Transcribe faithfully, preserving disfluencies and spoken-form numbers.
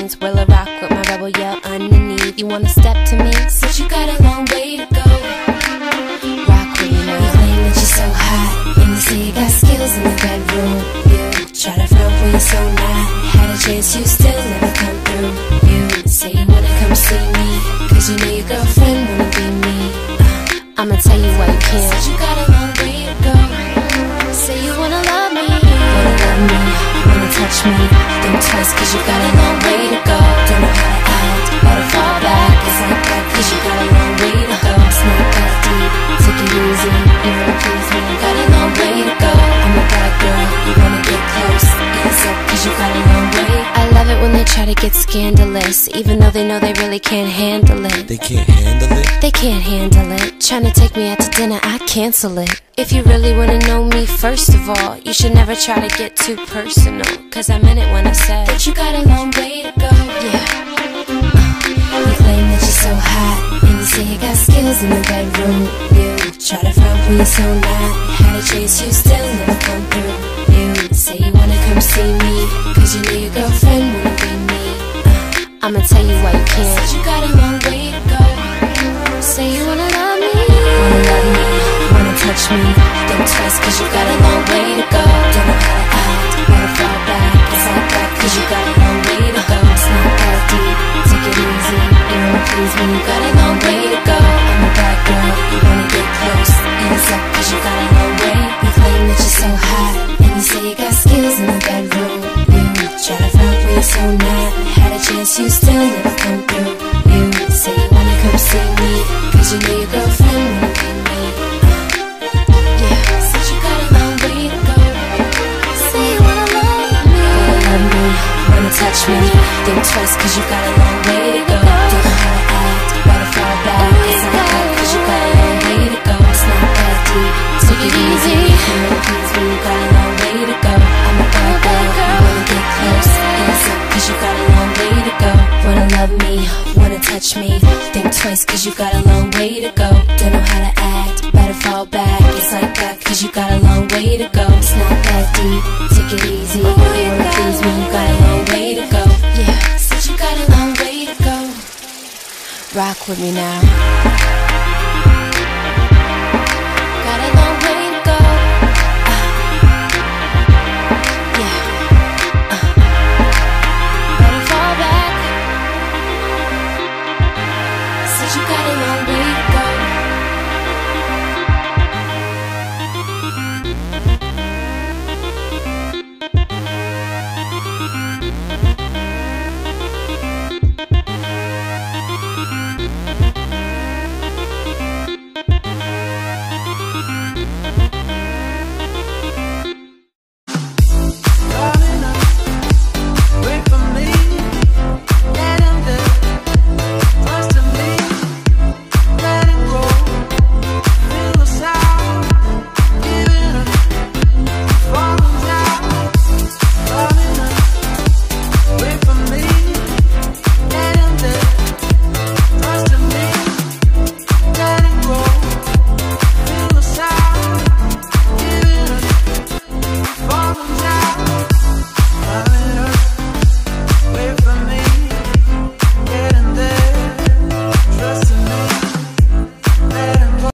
dance, will I rock with my rebel yell underneath? You wanna step to me? Said you got a long way to go. Rock with me now. You claim that you're so hot, and you say you got skills in the bedroom. You try to front when you're so not. Had a chance, you still never come through. You say you wanna come see me, cause you know your girlfriend wanna be me. uh, I'ma tell you why you can't. Said you got a long way to go. Say you wanna love me, Wanna love me, wanna touch me. Think twice cause you got a long way to go. Don't know how to act, or to fall back. It's like that cause you got a long way to go. It's not that deep, take it easy. You wanna please me, got a long way to go. I'm a bad girl, you wanna get close. Ease up cause you got a long way. I love it when they try to get scandalous, even though they know they really can't handle it. They can't handle it? They can't handle it. Tryna take me out to dinner, I cancel it. If you really wanna know me, first of all, you should never try to get too personal, cause I meant it when I said that you got a long way to go. Yeah. You claim that you're so hot, and you say you got skills in the bedroom. You try to front when you're so not. Had a chase, you still never come through. You say you wanna come see me, cause you know your girlfriend wanna be me. uh, I'ma tell you why you can't. Said you got a long way to go. Say you wanna love me, Wanna love me, wanna touch me. Think twice cause you got a long way to go. Don't know how to act, or to fall back. It's like that cause you got a long way to go. It's not that deep, take it easy. You wanna please me, you got a long way to go. I'm a bad girl, you wanna get close. Ease up cause you got a long way. You claim that you're so hot, and you say you got skills in the bedroom. You try to front when you're so not. Had a chance, you still never come through. You say you wanna come see me, cause you know your girlfriend wanna be me. yeah. Said you got a long way to go. Say you wanna love me, Wanna love me, wanna touch me. Think twice cause you got a long way to go. Don't know how to act, or to fall back. It's like that cause you got a long way to go. It's not that deep, take it easy. You wanna please me, you got a long way to go. I'm a bad girl, you wanna get close. Ease up cause you got a long way to go. Wanna love me, wanna touch me. Think twice cause you got a long way to go. Don't know how to act, better fall back. It's like that cause you got a long way to go. It's not that deep, take it easy. You wanna please me, you got a long way to go. Yeah. Said you got a long way to go. Rock with me now.